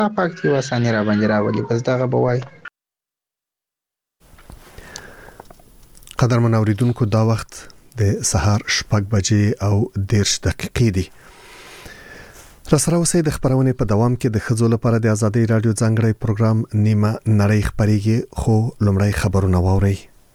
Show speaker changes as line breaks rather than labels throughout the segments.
پاک دی وسانی را باندې راولي بس دغه بوای.
قدرمن اوریدونکو دا وخت د سهار 6 بجې او 10 دقیقې دي. رسره اوسئ د خبرونې په دوام کې د خزو لپاره د ازادي رادیو ځانګړی پروګرام نیمه نړۍ خبريږي خو لومړی خبرونه واورئ.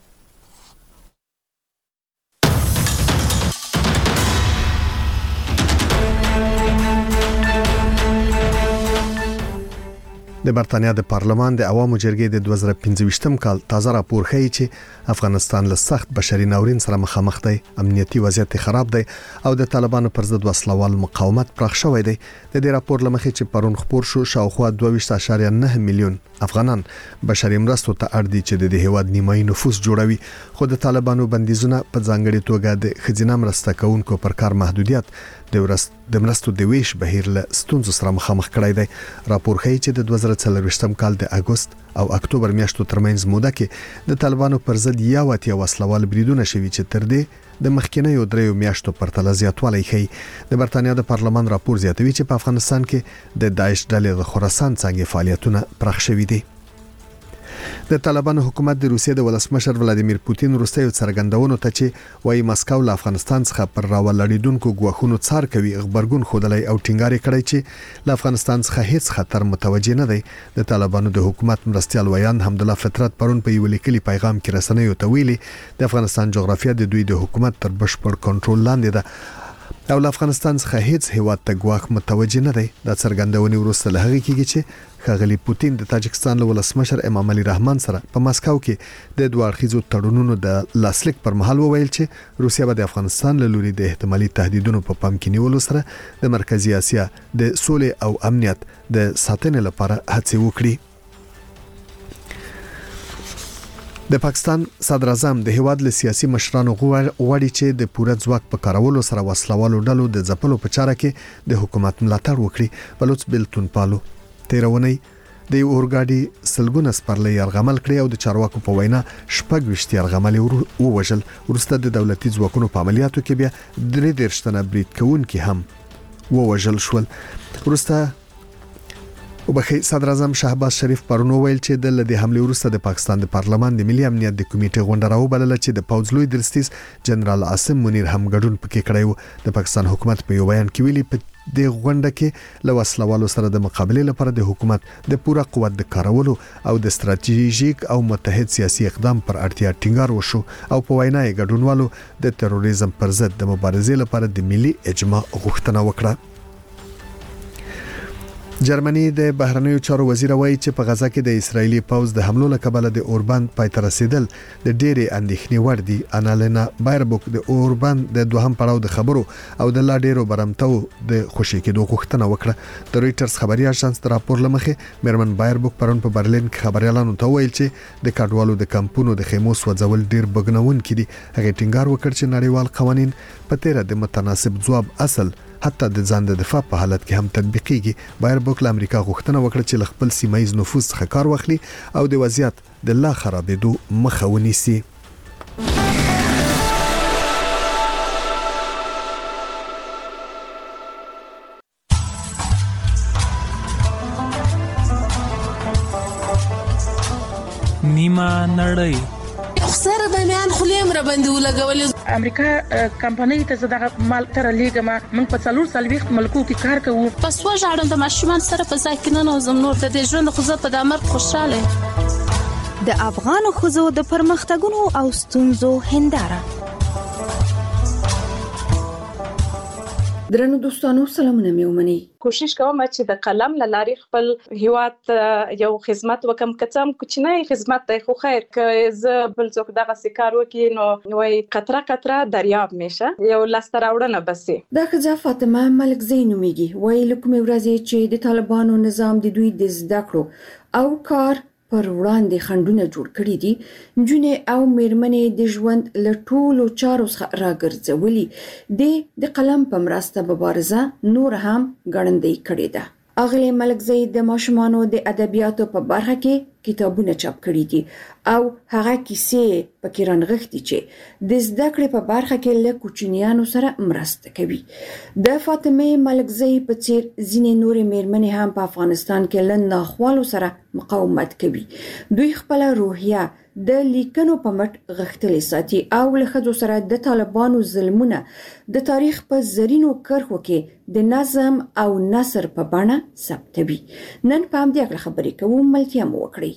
د برتانیا د پارلمان د عوامو جرګې د 2015 کال تازه راپور ښیي چې افغانستان له سخت بشري ناورین سره مخامخ دی، امنیتي وضعیت خراب دی او د طالبانو پر ضد وسلوال مقاومت پراخ شوی دی. د دې راپور لمخې چې پرون خبر شو شاوخوا 22.9 میلیون افغانان بشري مرستو ته اړ دي چې د هیواد نیمایي نفوس جوړوي، خو د طالبانو بندیزونه په ځانګړي توګه د خزینه مرسته کوونکو پر کار محدودیت د مرستو د ویش بهیر له ستونزو سره مخامخ کړی دی. راپور ښیي چې د 2024 کال د اگست او اکتوبر میاشتو ترمنځ موده کې د طالبانو پر ضد یاوتیا وسلوال بریدونه شوي چې تر دې د مخکینیو دریو میاشتو پرتله زیاتوالی ښیي. د برتانیا د پارلمان راپور زیاتوي چې په افغانستان کې د داعش ډلې د خراسان څنګه فعالیتونه پراخ شوي دي. د طالبانو حکومت د روسیې د ولسمشر ولادیمیر پوتین وروستي څرګندونو ته چې وايي مسکو له افغانستان څخه پر راولړیدونکو غواخونو څار کوي خبرګون خودلای او ټینګار کړی چې له افغانستان څخه هیڅ خطر متوجه نه دی. د طالبانو د حکومت مرستيال ویان حمدالله فطرت پرون په یو لیکلي پیغام کې رسنیو ته ویلي د افغانستان جغرافیه د دوی د حکومت تر بشپړ کنټرول لاندې ده او له افغانستان څخه هیڅ هیواد ته غواخ متوجه نه دی. د څرګندونې وروسته له هغه کېږي چې ښاغلي پوتین د تاجکستان له ولسمشر امام علي رحمان سره په مسکو کې د دوه اړخیزو تړونونو د لاسلیک پر مهال وویل چې روسیا به د افغانستان له لوري د احتمالي تهدیدونو په پام کې نیولو سره د مرکزی اسیا د سولې او امنیت د ساتنې لپاره هڅې وکړي. د پاکستان صدر اعظم د هیواد له سیاسي مشرانو غواړي چې د پوره ځواک په کارولو سره وسلوالو ډلو د ځپلو په چاره کې د حکومت ملاتړ وکړي. بلوچ بلتون پالو تیرونی د اورګاډي سلګونه سپرلې یرغمل کړی او د چارواکو په وینا 26 یرغمل ووژل. ورسته د دولتي ځواکونو په عملیاتو کې بیا 3 تنه برید کوونکي هم ووژل شول. ورسته وبخي صدر اعظم شهباز شریف پرون ویل چې د لدې حمله وروسته د پاکستان د پارلمان د ملي امنیت د کمیټې غونډه راوبلل چې د پوځ لوی درستیز جنرال عاصم منیر هم ګډون پکې کړی و. د پاکستان حکومت په یو بیان کې ویلي په د غونډه کې له وسلوالو سره د مقابله لپاره د حکومت د پوره قوت د کارولو او د ستراتیژیک او متحد سیاسي اقدام پر اړتیا ټینګار وشو او په وینا یې ګډونوالو د تروریزم پر ضد د مبارزې لپاره د ملي اجماع غوښتنه وکړه. جرمني د بهرنیو چارو وزیر وایي چې په غزا کې د اسرایلی پوځ د حملو له کبله د اوربان پای ته رسیدل د ډېرې اندېښنې وړ دي. انالینا بایربوک د اوربان د دوهم پړاو د خبرو او د لا ډېرو برمتو د خوشی کېدو غوښتنه وکړه. د رويټرز خبري اژانس د راپور لمخې میرمن بایربوک پرون په برلین کې خبريالانو ته ویل چې د کډوالو د کمپونو د خیمو سوځول ډېر بګنون کړي. هغه ټینګار وکړ چې نړیوال قوانین په تیره د متناسب ځواب اصل حتی د ځان د دفاع په حالت کې هم تطبیقيږي. بایربوک له امریکا غوښتنه وکړه چې له خپل سیمایي نفوذ څخه کار واخلي او د وضعیت د لا خرابېدو مخه ونیسي.
نیمه نړۍ
سره د میان خلیم را باندې ولګول.
امریکا کمپنۍ ته زده مال تر لیګما من په 440 ملکو کې کار کوو.
پس وژاړم د ماشومان سره په ځای کې نه نوزم نور د ژوند خو زه په دامر خوشاله.
د افغان خوځو د پرمختګونو او ستونزو هنداره.
درنو دوستانو سلامونه مې ومني.
کوشش کوم چې د قلم لارې خپل هیواد یو خدمت وکم کڅم کوچنی خدمت دی خو خیر که زه بل څوک دغه سکار وکي نو وای قطره قطره دریاب میشه یو لاستراوړنه بسي.
دا خزه فاطمه ملک زینومیږي وای لکه مې ورځي چې د طالبانو نظام د دوی د زده کړو او کار پر وړاندې خندونه جوړ کړی دي. جنې او میرمنې د ژوند له ټولو چارو څخه راګرځولي د قلم په مرسته مبارزه نور هم ګړندۍ کړې ده. اغلی ملک زید د ماشومانو د ادبیاتو په برخه کې کتابونه چاپ کړي دي او هغه کیسې پکې رانغښتي چې د زده کړې په برخه کې له کوچنیانو سره مرسته کوي. د فاطمه ملکزۍ په څیر ځینې نورې میرمنې هم په افغانستان کې له ناخوالو سره مقاومت کوي. دوی خپل روحیه د لیکنو په مټ غښتلې ساتي او له ښځو سره د طالبانو ظلمونه د تاریخ په زرینو کرښو کې د نظم او نثر په بڼه ثبتوي. نن په همدې اړه خبرې کوو، ملتیا مو وکړئ.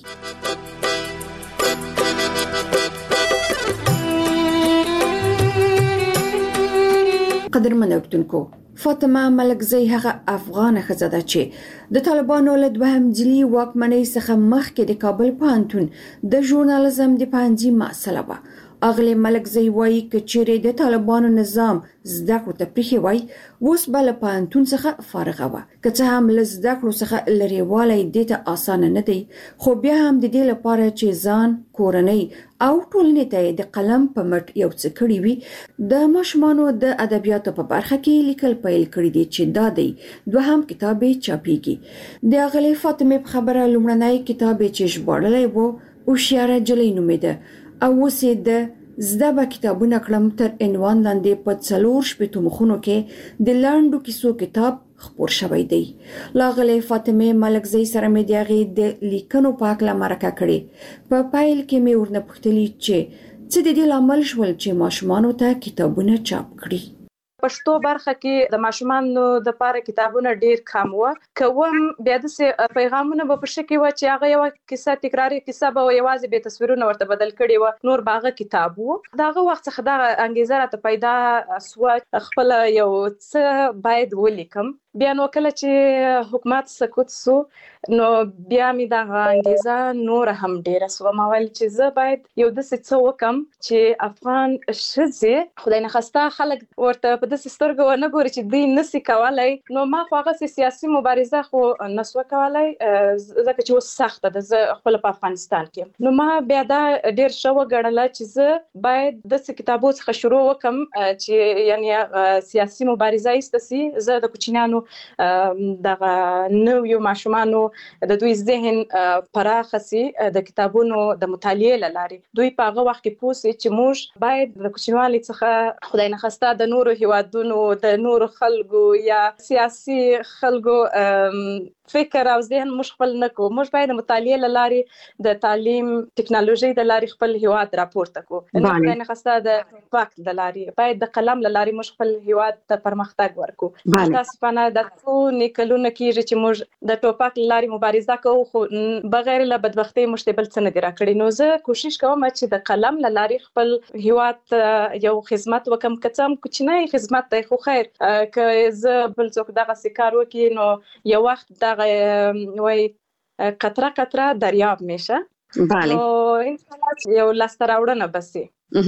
قدرمن اوریدونکو، فاطمه ملکزۍ هغه افغانه ښځه ده چې د طالبانو له دوهم ځلي واکمنۍ څخه مخکې د کابل پوهنتون د ژورنالیزم د پوهنځي محصله وه. اغلې ملکزۍ وایي که چیرې د طالبانو نظام زده کړو ته پریښی وای، اوس به له پوهنتون څخه فارغه وه. که څه هم له زده کړو څخه لرېوالی دې ته اسانه نه دی، خو بیا هم د دې لپاره چې ځان، کورنۍ او ټولنې ته د قلم په مټ یو څه کړي وي، د ماشومانو د ادبیاتو په برخه کې لیکل پیل کړي دي چې دا دی دوهم کتاب یې چاپیږي. د اغلې فاطمه په خبره لومړنی کتاب چې ژباړلی و هوښیاره نجلۍ نومېده او اوس یې د زده به کتابونه کړم تر عنوان لاندې په 4 مخونو کې د لنډو کیسو کتاب خپور شوی دی. لاغلی فاطمه ملکزۍ سره مې د هغې د لیکنو په هکله مرکه کړې. په پیل کې مې ورنه پوښتلي چې څه د دې لامل شول چې ماشومانو ته کتابونه چاپ کړي.
پښتو برخه کې د ماشومانو د لپاره کتابونه ډیر کم و. کوم بیا د پیغامونه په شکل و چې هغه یو کیسه تکراری کیسه به یوازې به تصویرونه ورته بدل کړي و، نور باغه کتاب و. داغه وخت څخه دا انګیزه راته پیدا سو خپل یو څه باید ولیکم. بیا نو کله چې حکومت سقوط سو نو بیا می دا انګیزه نور هم ډیره سو. ما ویل چې زه باید یو د څه وکم چې افغان ښځې خدای نه خواسته خلک ورته په داسې سترګو ونه ګوري چې دوی نسي کولای. نو ما خو هغه سیاسي مبارزه خو نسو کولای ځکه چې اوس سخته ده، زه خپل په افغانستان کې. نو ما بیا دا ډیر شو غړله چې زه باید د کتابو څخه شروع وکم چې یعنی سیاسي مبارزه ایستسي. زه د کوچنیانو دغه نویو ماشومانو د دوی ذهن پراخ سي د کتابونو د مطالعې لاري. دوی په هغه وخت کې پوسي چې موږ باید د کوچنیوالي څخه خدای نه خواسته د نورو هیوادونو د نورو خلکو یا سیاسي خلکو فکر او ذهن موږ خپل نه کوو. موږ باید د مطالعې لاري د تعلیم ټکنالوژي د لاري خپل هیواد راپورته کوو. خدای نه خواسته د وخت د لاري باید د قلم لاري موږ خپل هیواد ته پرمختګ ورکړو. تاسو په د څو نکلونه کېږي چې موږ د ټوپک لاري مبارزه کوو، خو بغیر له بدبختۍ موږ بل څه نه دی راکړی. نو زه کوشش کوم چې د قلم لاري خپل هیواد یو خدمت وکم، که څه هم کوچنی خدمت دی خو خیر. که زه بل څوک دغه کار وکړي نو یو وخت دغه وای قطره قطره دریاب میشه.
بله.
نو انشاءالله یو لاسته راوړنه بسي.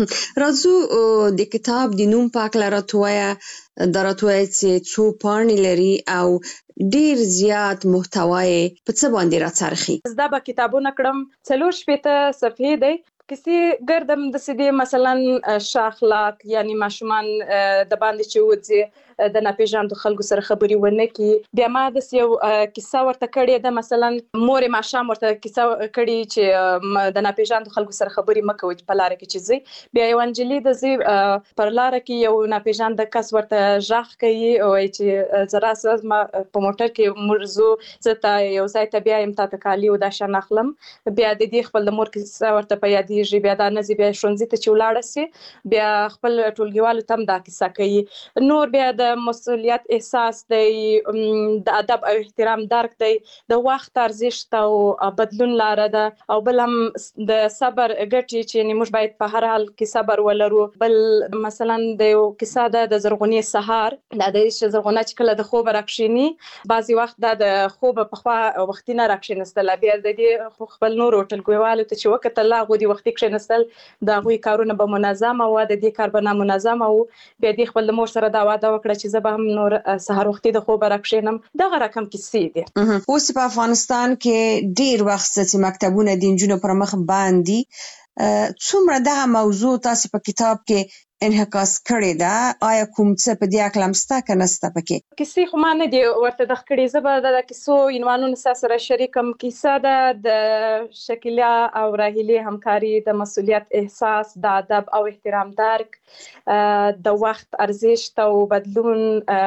راځو د کتاب د نوم په اړه راټوي چې څو پاڼې لري او ډیر زیات محتوای په څه باندې راڅرخي.
زدا به کتابونه کړم 4 صفحې دی. کسی ګردم د سدي مثلا شاخلاق یعنی ماشومان د باندې چې وځي د ناپېژاندو خلکو سره خبري ونه کی. بیا ما د یو کیسه ورته کړې ده، مثلا مور ماشام ورته کیسه کړې چې د ناپېژاندو خلکو سره خبري مکوي په لار کې چې زی. بیا یو انجلی د زی پر لار کې یو ناپېژاند کس ورته ژغ کوي او چې زرا ساز ما په موټر کې مرزو زته یو ځای ته بیا يم ته کالی او د شان اخلم. بیا د دې خپل د مور کیسه ورته په یادې بیا دا نزی بیا شونځي ته چې ولاړ سي، بیا خپل ټولګیوالو تم دا کیسه کوي. نور بیا د مسؤلیت احساس دی، د ادب او احترام درک دی، د وخت ارزښت او بدلون لاره ده، او بل هم د صبر ګټي چې موږ باید په هر حال کې صبر ولرو. بل مثلا د یو کیسه ده د زرغونی سهار، دا د زرغونه چې کله د خوب راکښینی بعضی وخت د خوب په خوا وختینه راکښینستل، بیا د دې خپل نور ټولګیوالو ته چې وکړه لا غو دی وخت کښینستل دا غوي کارونه به منظم او د دې کار به نامنظم، او بیا د خپل مور سره دا وعده وکړه چې زه به هم نور سهار وختي د خوب راکښینم. دغه رقم کیسې دي.
اوس په افغانستان کې ډیر وخت چې مکتبونه د نجونو پر مخ باندې څومره دغه موضوع تاسو په کتاب کې انعکاس کړی دا؟ آیا کوم څه په دې اړه مستا کنه ستا پکې؟
کیسې خو ما نه دی ورته د کړې زه به د کیسو عنوانونه سره شریکم. کیسه د شکیلا او راهیلې همکاري، د مسؤلیت احساس، د ادب او احترام درک، د وخت ارزښت او بدلون،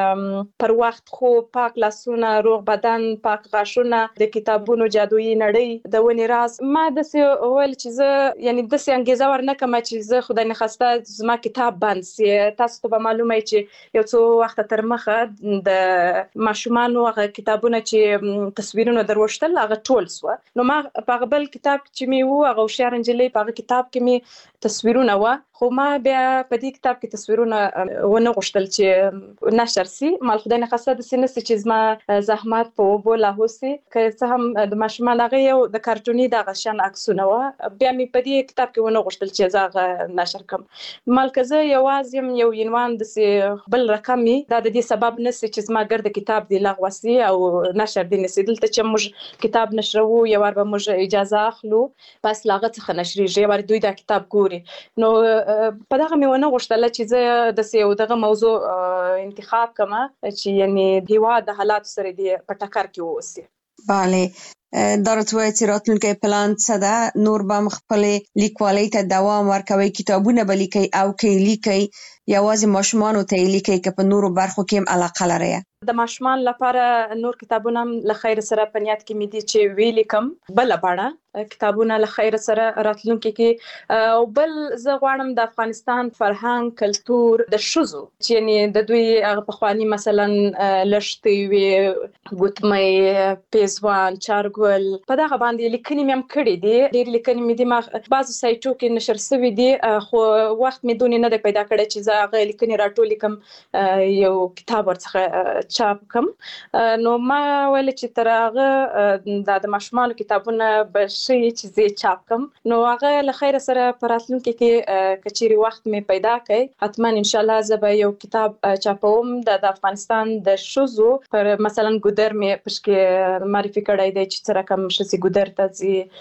پر وخت خو پاک لاسونه، روغ بدن، پاک غاښونه، د کتابونو جادویي نړۍ، د ونې راز. ما داسې ویل چې زه یعنی داسې انګیزه ورنکړم چې زه خدای نخواسته زما کتاب بند سي. تاسو ته به معلومه چې یو څو وخت تر مخه د ماشومانو هغه کتابونه چې تصویرونه دروشتل هغه ټول سو. نو ما په هغه بل کتاب چې مې وو هغه هوښیار نجلۍ په هغه کتاب کې مې تصویرونه و، خو ما بیا په دې کتاب کې تصویرونه ونه غوښتل چې نشر سي. مال خدای نخواسته داسې نه سي چې زما زحمت په اوبو لاهو سي. که څه هم د ماشومان هغه یو د کارټوني دغه شان عکسونه و، بیا مې په دې کتاب کې ونه غوښتل چې زه هغه نشر کړم. مال که زه یوازې یو عنوان داسې بل رقم وي دا د دې سبب نه سي چې زما ګرد کتاب دی لغوه سي او نشر دی نسي. دلته چې موږ کتاب نشروو یو وار به موږ اجازه اخلو بس لاغه څخه نشریږي، یو وار دوی دا کتاب ګوري. نو په دغه مې ونه غوښتل چې زه داسې یو دغه موضوع انتخاب کړم چې یعنی هیواد د حالات سره دی په ټکر کې واوسي.
بله، دا راته وایي چې راتلونکی پلان څه ده؟ نور به خپلې لیکوالۍ ته دوام ورکوئ، کتابونه به لیکئ او که یې لیکئ یوازې ماشومانو ته یې لیکئ که په نورو برخو کې هم علاقه لرئ؟
د ماشومان لپاره نور کتابونه هم له خیر سره په نیت کې مې دي چې ویې لیکم بله بڼه کتابونه له خیر سره راتلونکي کې. او بل زه غواړم د افغانستان فرهنګ، کلتور، د ښځو چې یعنې د دوی هغه پخواني مثلا لښتې وې، ګوتمۍ، پیزوان، چارګل، په دغه باندې لیکنې مې هم کړې دي. ډېرې لیکنې مې دي ما بعضو سایټو کې نشر شوي دي، خو وخت مې دونې نه دی پیدا کړی چې زه هغه لیکنې راټولې کړم یو کتاب ورڅخه چاپ کړم. نو ما ویل چې تر هغه د ماشومانو کتابونه به شي چې زه چاپ کړم. نو هغه له خیر سره په راتلونکي کې که چیرې وخت مې پیدا کړی حتما انشاءالله زه به یو کتاب چاپوم د افغانستان د ښځو پر مثلا ګودر مې پشکې معرفي کړی دی چې څه رقم ښځې ګودر ته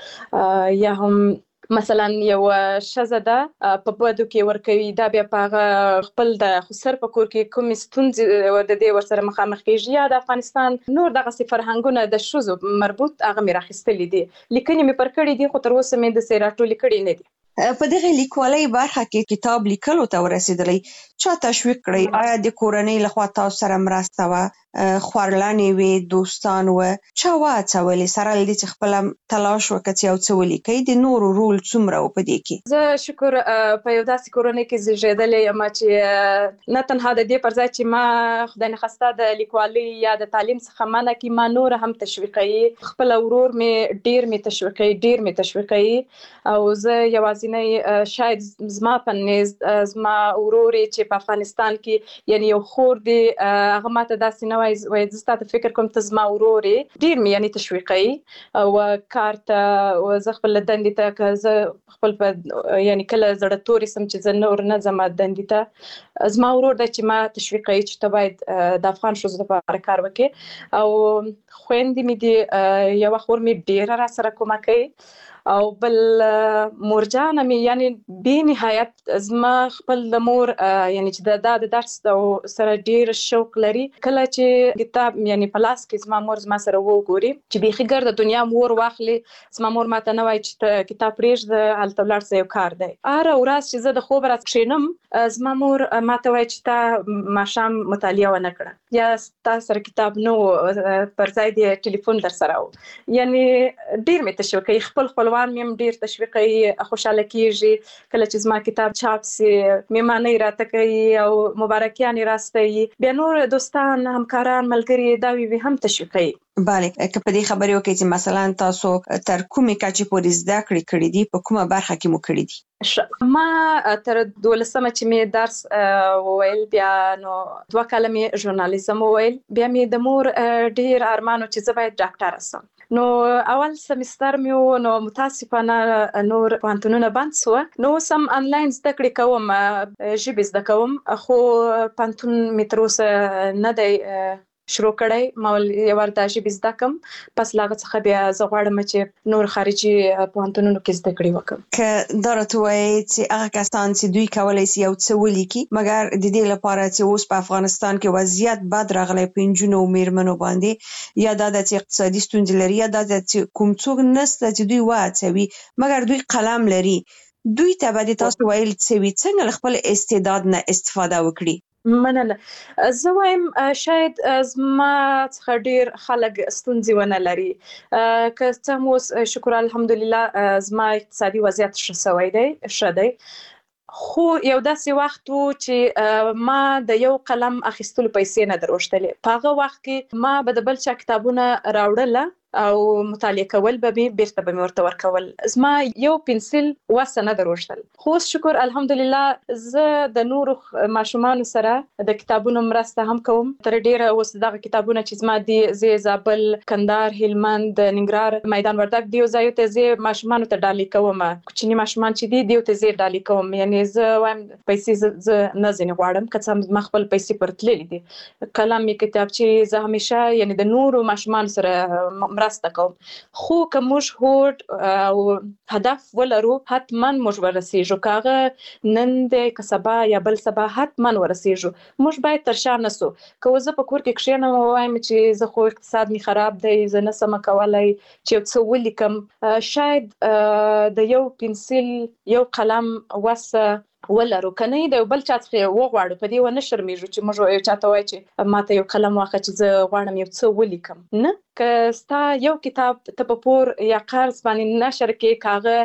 ځي، یا هم مثلا یو ښځه ده په بدو کې ورکوي، دا بیا په هغه خپل د خسر په کور کې کومې ستونزې د دې ورسره مخامخ کېږي، یا د افغانستان نور دغسې فرهنګونه د ښځو مربوط هغه مې راخیستلي دي. لیکنې مې پر کړي دي خو تر اوسه مې داسې راټولې کړي نه دي.
په دغه لیکوالۍ برخه کې کتاب لیکلو ته ورسېدلی چا تشویق کړی؟ آیا د کورنۍ لخوا تاسو سره مرسته وه، خورلنې وې، دوستان وه، چا وهڅولې سره له دې چې خپله تلاش وکړه چې یو څه ولیکئ؟ د نورو رول څومره و په دې کې؟
زه شکر په یو داسې کورنۍ کې زیږېدلې یم چې نه تنها د دې پر ځای چې ما خدای نخواسته د لیکوالۍ یا د تعلیم څخه منع کړي، ما نور هم تشویقوي. خپل ورور مې ډېر مې تشویقوي او زه یوازې شاید زما په نیز زما ورور چې په افغانستان کې یعنی یو خور دی هغه ماته داسې نه وایي زه ستا ته فکر کوم ته زما ورور یې، ډېر مې یعنی تشویقوي او کار ته زه خپل دندې ته که زه خپل په یعنی کله زړه تورې سم چې زه نور نه ځم دندې ته، زما ورور دی چې ما تشویقوي چې ته باید د افغان ښځو لپاره کار وکړې. او خویندې مې دي، یوه خور مې ډېره را سره کومک کوي او بل مورجانه مې یعنی بې نهایت زما خپل د مور یعنی چې د درس سره ډېر شوق لري. کله چې کتاب یعنی په لاس کې زما مور زما سره وګوري چې بیخي ګرده دنیا مور واخلي، زما مور ماته نه وایي چې ته کتاب پرېږده هلته ولاړ شه یو کار دی. هره ورځ چې زه د خوب راکښېنم زما مور ماته وایي چې تا ماښام مطالعه ونه کړه یا تا سره کتاب نه و، پر ځای دې ټلیفون در سره و. یعنی ډېر مې تشویقوي. خپل خپلوان مې هم ډېر تشویقوي، خوشحاله کېږي کله چې زما کتاب چاپ سي، مېمانۍ راته کوي او مبارکیانې راستوي. بیا نور دوستان، همکاران، ملګري دا وي هم تشویقوي.
بله، که په دې خبرې وکړئ چې مثلا تاسو تر کومې کچې پورې زده کړې کړي دي، په کومه برخه کې مو کړي دي؟
ما تر 12مه چې مې درس وویل، بیا نو 2 کاله مې ژورنالیزم وویل، بیا مې د مور ډېر ارمان و چې زه باید ډاکټره سم. نو اول سمستر مې و، نو متاسفانه نور پوهنتونونه بند سوه. نو اوس هم انلاین زده کړې کوم، ژبې زده کوم، خو پوهنتون مې تر اوسه نه دی شروع کړی ما یو ورته ژبې زده کوم پس لاغه څخه بیا زه غواړم چې نور خارجي پوهنتونونو کې زده کړې وکړم
که دا راته وایي چې هغه کسان چې دوی کولی شي یو څه ولیکي مګر د دې لپاره چې اوس په افغانستان کې وضعیت بد راغلی په نجونو او میرمنو باندې یا دا چې اقتصادي ستونزې لري یا دا چې کوم څوک نشته چې دوی وهڅوي مګر دوی قلم لري دوی ته به د تاسو ویل څه وي څنګه له خپل استعداد نه استفاده وکړي
مننه زه وایم شاید زما څخه ډیر خلک ستونزې ونه لري که څه هم اوس شکر الحمدلله زما اقتصادي وضعیت ښه دی خو یو داسې وخت و چې ما د یو قلم اخیستلو پیسې نه دروشتلې په هغه وخت کې ما به د بل چا کتابونه راوړله او مطالعه کول به بیرته به ورته ورکول زما یو پنسل وسه نه دروشتل خو شکر الحمدلله زه د نورو ماشومانو سره د کتابونو مرسته هم کوم تر ډیره اوس دغه کتابونه چې زما دي زه زابل کندهار هلمند ننګرهار میدان وردګ دیو ځایو ته زه ماشومانو ته ډالۍ کوم کوچني ماشومان چې دي دیو ته زه ډالۍ کوم یعنی زه وایم پیسې زه نه ځنې غواړم که څه ما خپل پیسې پرتللې دي قلم کتابچې زه همیشه یعنی د نورو ماشومانو سره مرسته کوم خو که موږ هوډ او هدف ولرو حتما موږ ورسیږو کاغه نن د کسبه یا بل سبا حتما ورسیږو موږ باید تر شا نسو که زه په کور کې کښېنم وایم چې زه خو اقتصاد می خراب دی زه نه سم کولای چې څه ولیکم شاید د یو پنسل یو قلم وسه ولرو کنه د بل چا څخه وغواړو په دې ونه شرمېږو چې موږ یو چاته وای چې ماته یو قلم واخه چې زه غواړم یو څه ولیکم نه که ستا یو کتاب ته په پور یا قرض باندې نشر کې کاغه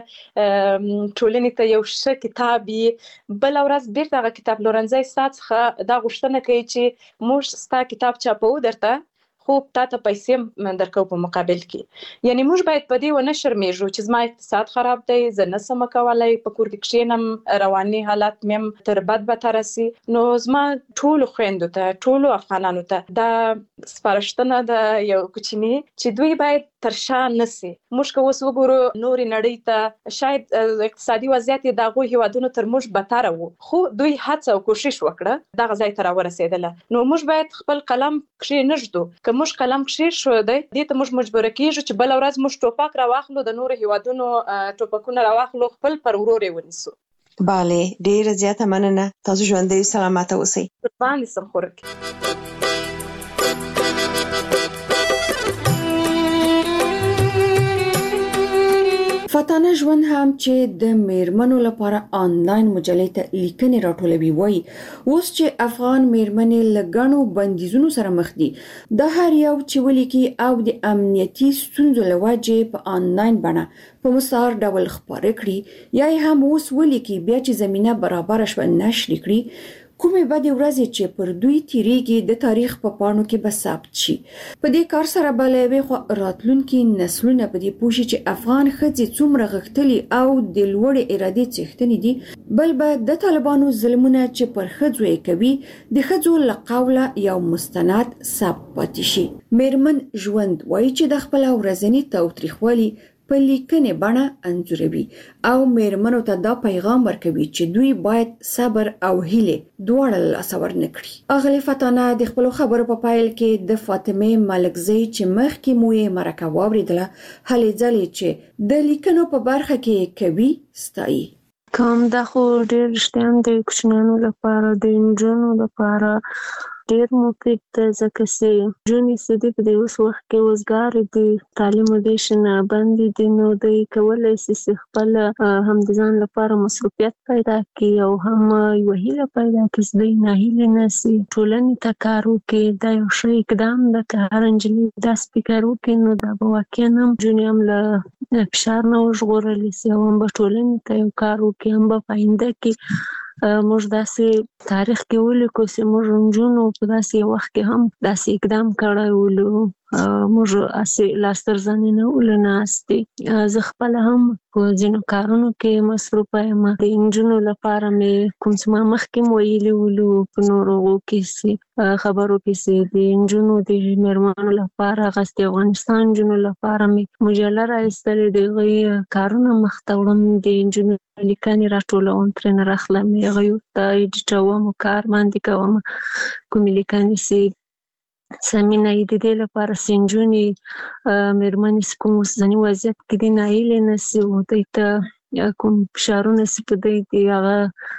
ټولنې ته یو ښه کتاب بل ورځ بیرته هغه کتاب لورنځي څخه دا غوښتنه کوي چې موږ ستا کتاب چاپو درته خو تاسو پیسې درکو په مقابل کې یعنی موږ باید په دې ونه شرمېږو چې زما اقتصاد خراب دی زه نه سم کولای په کور کې کښېنم رواني حالت مې تر بدتر راسي نو زما ټول خويندو ته ټول افغانانو ته دا سپارښتنه ده یو کوچنی چې دوی باید تر شا نسی موږ که اوس وګورو نوري نړۍ ته شاید اقتصادي وضعیت د هغو هیوادونو تر موږ بدتر وو خو دوی هڅه او کوشش وکړه دغه ځای ته راورسېدله نو موږ باید خپل قلم کښېنږدو که موږ قلم کښېښودی دې ته موږ مجبوره کېږو چې بله ورځ موږ ټوپک راواخلو د نورو هیوادونو ټوپکونه راواخلو خپل پر ورور یې ونیسو
بله ډیره زیاته مننه تاسو ژوندۍ سلامته اوسئ
قربان دې سم خورک
فاتانه ژوند هم چې د میرمنو لپاره آنلاین مجلې ته لیکنې راټولوي وایي اوس چې افغان میرمنې له ګڼو بندیزونو سره مخ دي د هر یو چې ولیکي او د امنیتي ستونزو له وجې په آنلاین بڼه په مستعار ډول خپاره کړي یا هم اوس ولیکي بیا چې زمينه برابر شوه نشر کړي کومې بدې ورځې چې پر دوی تیریږي د تاریخ په پاڼو کې به ثبت شي په دې کار سره به له یوې خوا راتلونکي نسلونه په دې پوه شي چې افغان ښځې څومره غښتلي او د لوړې ارادې څښتنې دي بل به د طالبانو ظلمونه چې پر ښځو یې کوي د ښځو له قوله یو مستند ثبت پاتې شي میرمن ژوند وایي چې د خپل ورځني تاوتریخوالي په لیکنې بڼه انځوروي او میرمنو ته دا پیغام ورکوي چې دوی باید صبر او هیله دواړه له لاسه ورنه کړي اغلې فاتانه د خپلو خبرو په پایل کې د فاطمه ملکزی چې مخکې مو یې مرکه واورېدله هلې ځلې چې د لیکنو په برخه کې کوي ستایي
کوم دا خو ډېر رښتیا د کوچنیانو لپاره د نجونو لپاره ډېر مفید دی ځکه چې نجونې چې دي په دې اوس وخت کې وزګارې دي تعلیم ودې نه بندې دي نو دوی کولی شي چې خپل هم د ځان لپاره مصروفیت پیدا کړي او هم یوه هیله پیدا کړي چې دوی ناهیلې نه شي ټولنې ته کار وکړي دا یو ښه اقدام ده که هر نجلۍ داسې فکر وکړي نو دا به واقعا هم نجونې هم له فشار نه وژغورلی شي او هم به ټولنې ته یو کار وکړي هم به په آینده کې موږ داسې تاریخ کې ولیکو چې موږ نجونو په داسې وخت کې هم داسې اقدام کړی ولو موږ اسې لاس تر زنې نه ولو ناستې زه خپله هم په ځینو کارونو کې مصروفه یم د نجونو لپاره مې کوم څه ما مخکې ویلي ولو په نورو کې خبرو کې چې د نجونو د میرمنو لپاره هغسې د افغانستان نجونو لپاره مې مجله راایستلې د هغوی کارونه مخته وړم د نجونو لیکنې راټولوم ترېنه راخلم هغوی ورته ایډیټوم کار باندې کوم کومې لیکنې چې سمینه د دې لپاره سنجونی مېرمنې کوم ځنی وضعیت کې دي نایلې نسی او د کوم فشارونه چې په دې کې هغه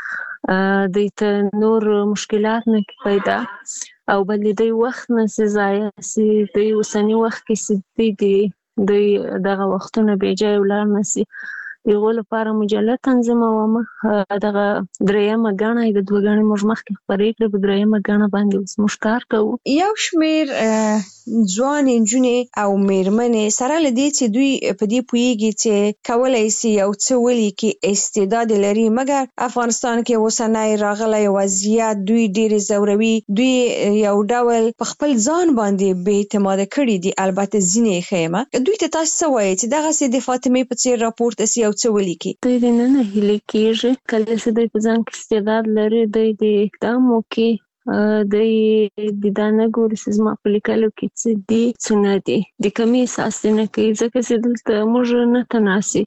د نور مشکلات نه پیدا او بل د وخت نه ضایع سي د اوسنی وخت کې سي د دغه وختونه به جای ولر نسی یو لپاره مجله تنظیموم دغه درېمه غاڼه د دوه غاڼې مخ کې خبرې کړې په درېمه غاڼه باندې اوس مشکار کوو
یو شمیر ځوان انجونې او مېرمنې سره لدې چې دوی په دې پويږي چې کولای شي یو څه ولیکي استعداد لري مګر افغانستان کې اوسنۍ راغلي وضعیت دوی ډېر زوروي دوی یو ډول په خپل ځان باندې بې اعتماد کړي دي البته ځینې خیمه دوی ته تاسو وایي چې دغه سي د فاطمه په څیر راپورټ سي یو څه ولیکي
دوی نه هلي کېږي کله چې دوی په ځان کې استعداد لري دوی د اقدام وکړي د دانه ګور سیزما په لیکلو کې چې دي څنګه دي د کمی اساس نه کوي ځکه چې دلته موږ نه تناسي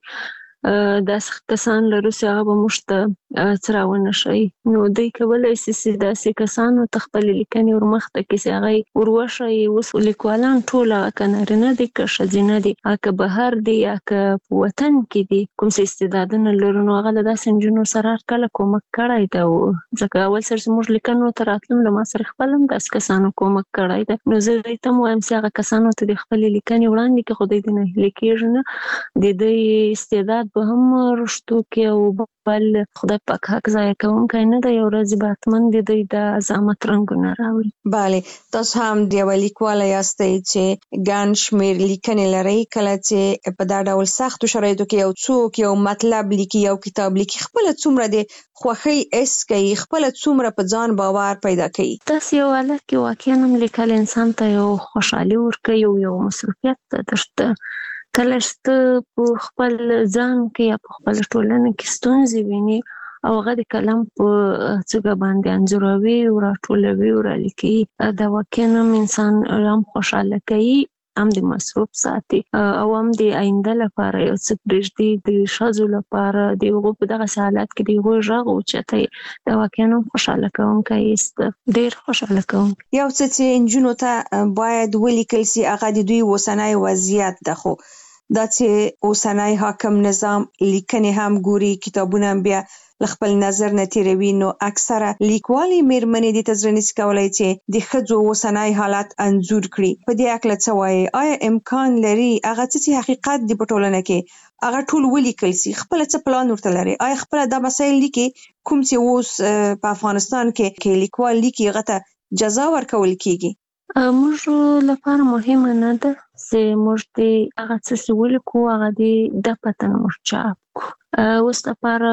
داس کسان لرو چې هغه به موږ ته څراونه شي نو دوی کولای شي چې داسې کسانو تخپل لیکنې ورمخته کې چې هغه وروشي اوس لیکوالان ټول کنارنه دي که ښځینه دي که بهر دي که په وطن کې دي کوم څه استعدادونه لرو نو هغه داسې نجونو سره کله کومک کړی دی ځکه اول سر موږ لیکنو ته راتلم له ما سره خپلم داس کسانو کومک کړی دی نو زه ته وایم چې هغه کسانو ته د خپل لیکنې وړاندې کې خو دې نه لیکيږي نه د دې استعداد به هم رښتو کې او بل خدای پاک حق ځای کوم کینه د یو ورځ باتمن د دې د عظمت رنگونه راوړي
bale تاسو هم د لیکوال یاستئ چې ګڼ شمیر لیکنې لري کله چې په دا ډول سختو شرایطو کې یو څوک یو مطلب لیکي یو کتاب لیکي خپل څومره د خوښۍ اس کوي خپل څومره په ځان باور پیدا کوي
تاسو یو حالت کې واقعا هم لیکل انسان ته یو خوشحالي ورکوي یو مسؤلیت درته کله چې په خپل ځان کې یا په خپل ټولنه کې ستونزې ویني او هغه د کلام په څنګه باندې انځوروي او راټولوي او رالیکي دا واقعا انسان هم خوشاله کوي هم د مصروف ساتي او هم د آینده لپاره یو څه پرېږدي د ښځو لپاره د هغو په دغه حالات کې د هغوی غږ اوچتوي دا واقعا هم خوشاله کوونکی است ډېر خوشاله کوونکی
یو څه چې نجونو ته باید ولیکل سي هغه د دوی اوسنی وضعیت ده خو دا چې اوسنی حاکم نظام لیکنې هم ګوري کتابونه هم بیا خپل نظر نه تیروي نو اکثره لیکوالي مېرمنې د تزرنس کولای چې د ښځو اوسنی حالت انځور کړي په دې اکله څه وایي آیا امکان لري هغه چې حقیقت د پټولنه کې هغه ټول ولیکل سي خپل څه پلان ورته لري آیا خپل د مسایل لیکي کوم چې اوس په افغانستان کې لیکوال لیکي هغه ته جزا ورکول کیږي
موږ لپاره مهمه نه ده چې موږ د هغه څه ولیکو هغه د پته نه موږ چاپ کو اوس لپاره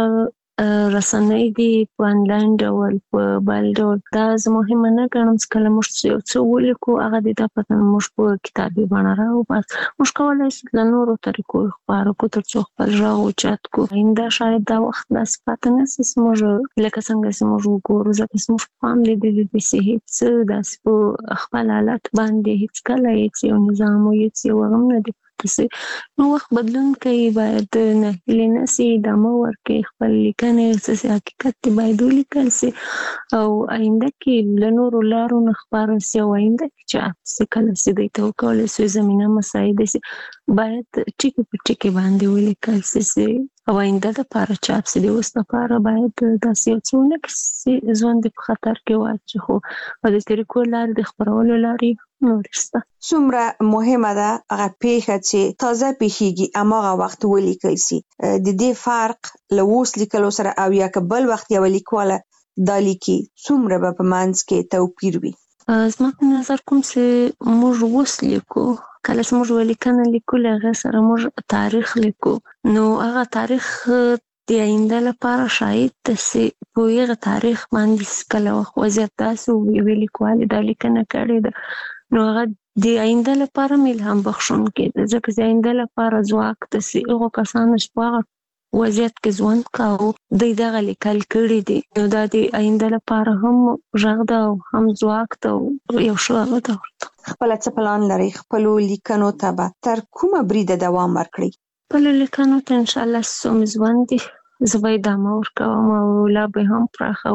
رسنۍ دي په انلاین ډول په بل ډول دا مهمه نه ګڼم چې کله موږ یو څه ولیکو هغه د پته نه موږ په کتابي بڼه راوباسو موږ کولی شو له نورو طریقو خپاره کو تر څو خپل غږ اوچت کو آینده شاید دا وخت داسې پاته نه شي چې موږ لکه څنګه چې موږ وګورو ځکه چې موږ په هم لیدلي دي چې هېڅ داسې په خپل حالت باندې هېڅکله هېڅ یو نظام او هېڅ یو هم نه دی نو وخت بدلون کوي باید نه هیلې نه سي ادامه ورکړي خپل لیکنې چې حقیقت دی باید ولیکل سي او آینده کې له نورو لارو نه خپاره سي او آینده کې چاپ سي کله چې دوی ته وکولی سي زمینه مساعده سي باید ټکي په ټکي باندې ولیکل سي او آینده دپاره چاپ سي د اوس دپاره باید داسې یو څه ونه کړي چې ژوند په خطر کې واچي خو په دې طریقو لارې د خپرولو لارې نورې شته
څومره مهمه ده هغه پیښه چې تازه پیښیږي هماغه وخت ولیکل سي د دې فرق له اوس لیکلو سره او یا که بل وخت یو لیکواله دا لیکي څومره به په منځ کې توپیر وي
زما په نظر کوم چې موږ اوس لیکو کله چې موږ لیکنه لیکو له هغه سره موږ تاریخ لیکو نو هغه تاریخ د آینده لپاره شاید چې په هغه تاریخ باندې کله وضعیت داسې وي لیکوالې دا لیکنه کړې ده نو هغه د آینده لپاره الهام بخښونکی ده ځکه د آینده لپاره ځواک ده چې هغو کسانو چې په هغه وضعیت کې ژوند کاوه دوی دغه لیکل کړي دي نو دا د آینده لپاره هم غږ ده او هم ځواک ده یو ښه هغه ده
خپل څه پلان لري خپلو لیکنو ته به تر کومه بریده دوام ورکړي
خپلو لیکنو ته انشاءالله څوم ژوند دي زه به ادامه ورکوم او لا به هم پراخوم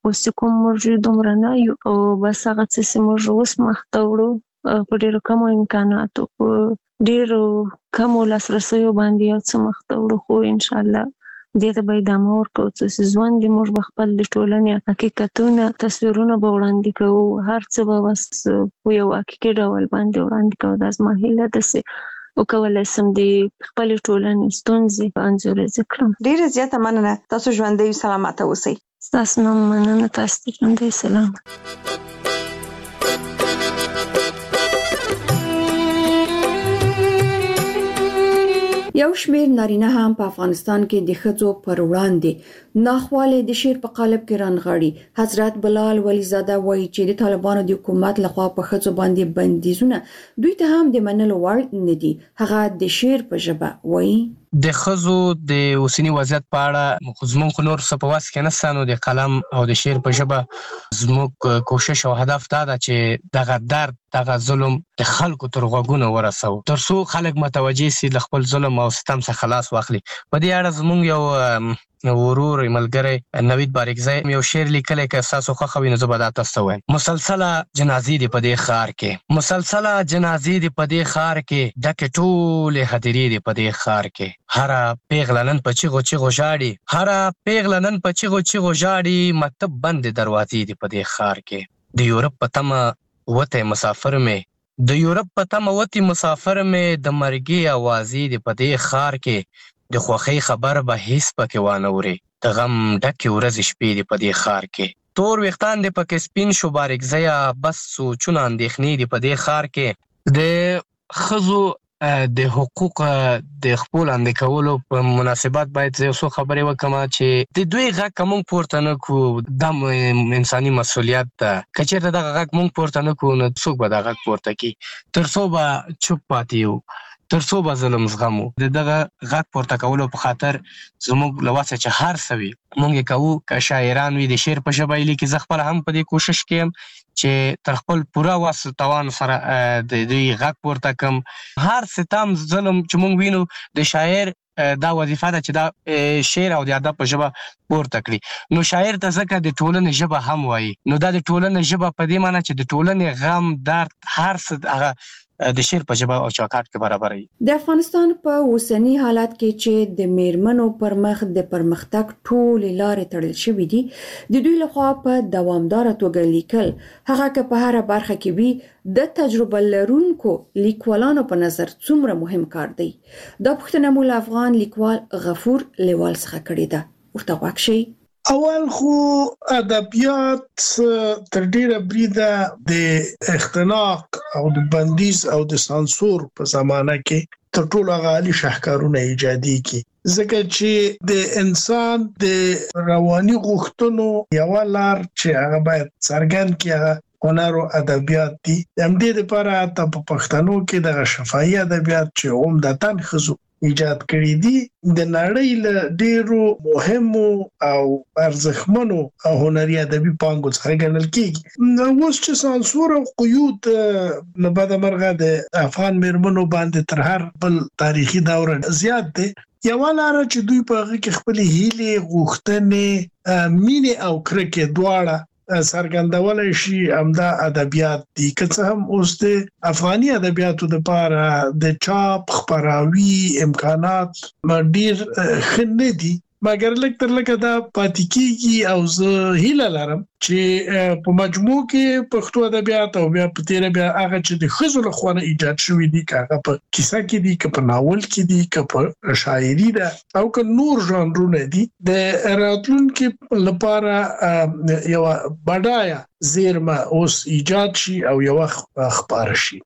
اوس کوم موږ دومره نه یو او بس هغه څه موږ اوس مخته وړو په ډېرو کمو امکاناتو په ډېرو کمو لاسرسیو باندې یو څه مخته وړو خو انشاءالله دې ته به ادامه ورکوو څه ژوند دې موږ به خپل د ټولنې حقیقتونه تصویرونه به وړاندې کوو هر څه به بس په یو حقیقي ډول باندې وړاندې کوو دا زما هیله داسې وکولای شم د خپلې ټولنې ستونزې انځوریزه کړم.
ډېره زیاته مننه. تاسو ژوندی سلامته اوسئ.
ستاسو نه مننه. تاسو ته ژوندی سلامت.
یو شمېر نارینه هم په افغانستان کې د ښځو پر وړاندې ناخواله د شعر په قالب کې رانغاړي. حضرت بلال ولیزاده وایي چې د طالبانو د حکومت لخوا په ښځو باندې بندیزونه دوی ته هم د منلو وړ نه دي. هغه د شعر په ژبه وایي
د ښځو د اوسنی وضعیت په اړه زموږ نور څه په واس کې نشته، نو د قلم او د شعر په ژبه زموږ کوشش او هدف دا ده چې دغه درد دغه ظلم د خلکو تر غوږونو ورسو تر څو خلک متوجه سي له خپل ظلم او ستم څخه خلاص واخلي. په دې اړه زموږ یو ورور ملګری نوید باریکزی یو شعر لیکلی که تاسو خوښه وي نو زه به دا تاسو ته وایم. مسلسله جنازې دي په دې ښار کې، مسلسله جنازې دي په دې ښار کې، ډکې ټولې هدیرې دي په دې ښار کې. هره پیغله نن په چیغو چیغو ژاړي، هره پیغله نن په چیغو چیغو ژاړي، مکتب بندې دروازې دي په دې ښار کې. د یورپ په تمه وتی مسافر مې، د یورپ په تمه وتی مسافر مې، د مرګي اوازې دي په دې ښار کې. د خوښۍ خبر به هیڅ پکې وانه وري، د غم ډکې ورځې شپې دي په دې ښار کې. تور ویښتان دي پکې سپین شو باریکزیه، بس سوچونه اندېښنې دي په دې ښار کې. د ښځو د حقوق د خپل اندې کولو په مناسبت باید یو څو خبرې وکم چې د دوی غږ که موږ پورته نه کړو دا انساني مسؤلیت ده. که چېرته دغه غږ موږ پورته نه کړو نو څوک به دا غږ پورته کړي؟ تر څو به چوپ پاتې یو، تر څو به ظلم زغمو. د دغه غږ پورته کولو په خاطر زموږ له وسه چې هر څه وي موږ یې کوو. که شاعران وي د شعر په ژبه یې لیکي، زه خپله هم په دې کوشش کې یم چې تر خپل پوره وس توان سره د دوی غږ پورته کړم. هر ستم ظلم چې موږ وینو د شاعر دا وظیفه ده چې دا شعر او د ادب په ژبه پورته کړي. نو شاعر ته ځکه د ټولنې ژبه هم وایي، نو دا د ټولنې ژبه په دې معنی چې د ټولنې غم درد هر څه هغه د شعر په ژبه او چوکاټ کې برابري.
د افغانستان په اوسنی حالت کې چې د میرمنو پر مخ د پرمختګ ټولې لارې تړل شوې دي، د دوی لخوا په دوامداره توګه لیکل، هغه که په هره برخه کې وي، د تجربه لرونکو لیکوالانو په نظر څومره مهم کار دی. دا پوښتنه مو له افغان لیکوال غفور لیوال څخه کړې ده. ورته غوږ شئ.
اول خو ادبیات تر ډیره بریده د اختناق او د بندیز او د سانسور په زمانه کې تر ټولو غالي شاهکارونه ایجادي کی، ځکه چې د انسان د رواني غوښتنو یو لار چې هغه باید څرګند کړي هنر او ادبیات دي. هم دې لپاره ته په پښتنو کې د شفاهي ادبیات چې عمدتاً ښځو ایجاد کړی دي د نړۍ له ډیرو مهمو او ارزښتمنو او هنري ادبي پانګو څخه ګڼل کیږي. نو اوس چې سانسور او قیود نه بعد مرغه د افغان میرمنو باندې تر هر بل تاریخي دور زیات دي، یو لاره چې دوی په هغه کې خپل هیلې، غوښتنې، مینې او کرکې دواړه څرګندولای شي، همدا ادبیات دي. که څه هم اوس د افغاني ادبیاتو لپاره د چاپ خپراوي امکانات ډیر ښه نه دي، مګر لږ تر لږه دا پاتې کیږي. او زه هیله لرم چې په مجموع کې پښتو ادبیات او بیا په تیر بیا هغه چې د ښځو لخوا ایجاد شوی دي، که هغه په کیسه کې دي، که په ناول کې دي، که په شاعري ده او که نور ژانرونه دي، د راتلونکي لپاره یو بډایه زیرمه اوس ایجاد شي او یو خبره شي.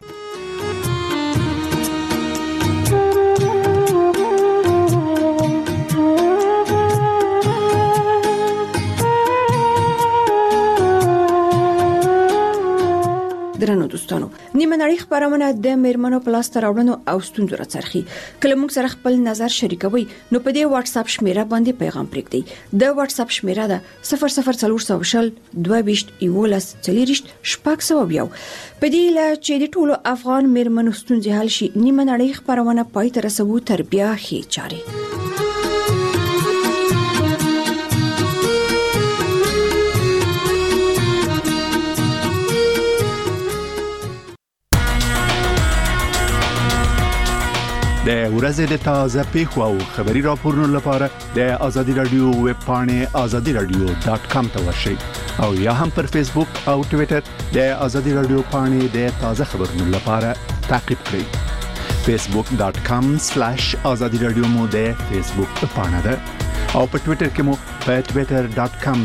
درنو دوستانو، نیمه نړۍ خبرونه د میرمنو په لاس راوړنو او ستونزو راڅرخي. کله موږ سره خپل نظر شریکوي نو په دې واتس اپ شمیره باندې پیغام پرېږدئ. د واتس اپ شمیره ده 00400 22 11 40 600. په دې لا چې د ټولو افغان میرمنو ستونزې حل شي، نیمه نړۍ خبرونه پای ته رسوو تر بیا ښې چارې.
د ورځې د تازه پیښو او خبري راپورونو لپاره د ازادي رادیو ویب پاڼه azadiradio.com ته ورشئ او یا هم پر فیسبوک او ټوئیټر د ازادي رادیو پاڼه د تازه خبرونو لپاره تعقیب کړئ. facebook.com/azadiradio مو د فیسبوک پاڼه ده او په ټوئیټر کې مو په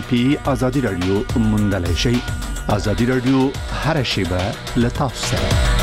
twitter.com/azadiradio موندلای شئ. ازادي رادیو هر شیبه له تاسو سره.